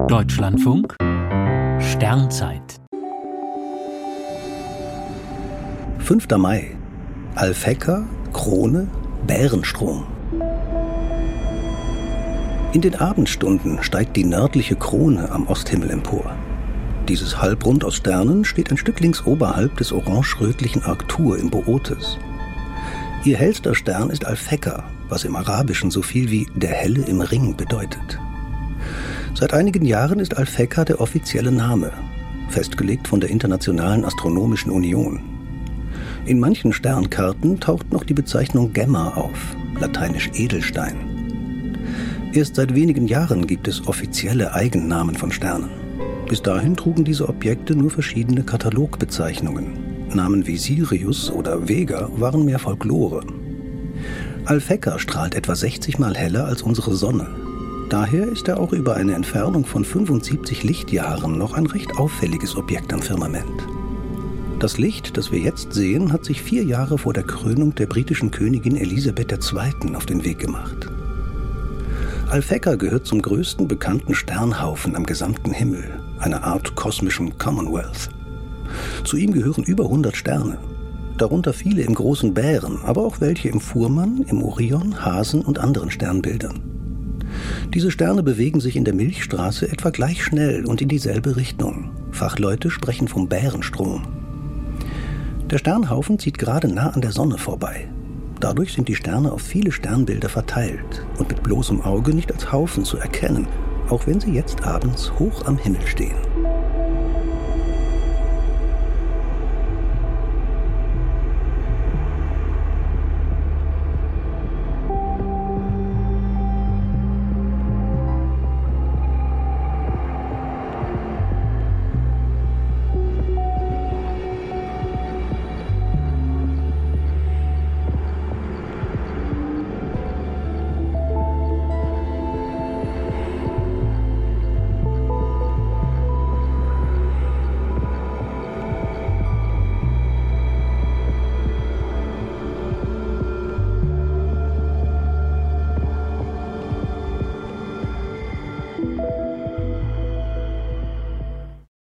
Deutschlandfunk Sternzeit 5. Mai. Alphekka, Krone, Bärenstrom. In den Abendstunden steigt die nördliche Krone am Osthimmel empor. Dieses Halbrund aus Sternen steht ein Stück links oberhalb des orange-rötlichen Arctur im Bootes. Ihr hellster Stern ist Alphekka, was im Arabischen so viel wie der Helle im Ring bedeutet. Seit einigen Jahren ist Alphekka der offizielle Name, festgelegt von der Internationalen Astronomischen Union. In manchen Sternkarten taucht noch die Bezeichnung Gemma auf, lateinisch Edelstein. Erst seit wenigen Jahren gibt es offizielle Eigennamen von Sternen. Bis dahin trugen diese Objekte nur verschiedene Katalogbezeichnungen. Namen wie Sirius oder Vega waren mehr Folklore. Alphekka strahlt etwa 60 Mal heller als unsere Sonne. Daher ist er auch über eine Entfernung von 75 Lichtjahren noch ein recht auffälliges Objekt am Firmament. Das Licht, das wir jetzt sehen, hat sich 4 Jahre vor der Krönung der britischen Königin Elisabeth II. Auf den Weg gemacht. Alphekka gehört zum größten bekannten Sternhaufen am gesamten Himmel, einer Art kosmischem Commonwealth. Zu ihm gehören über 100 Sterne, darunter viele im großen Bären, aber auch welche im Fuhrmann, im Orion, Hasen und anderen Sternbildern. Diese Sterne bewegen sich in der Milchstraße etwa gleich schnell und in dieselbe Richtung. Fachleute sprechen vom Bärenstrom. Der Sternhaufen zieht gerade nah an der Sonne vorbei. Dadurch sind die Sterne auf viele Sternbilder verteilt und mit bloßem Auge nicht als Haufen zu erkennen, auch wenn sie jetzt abends hoch am Himmel stehen.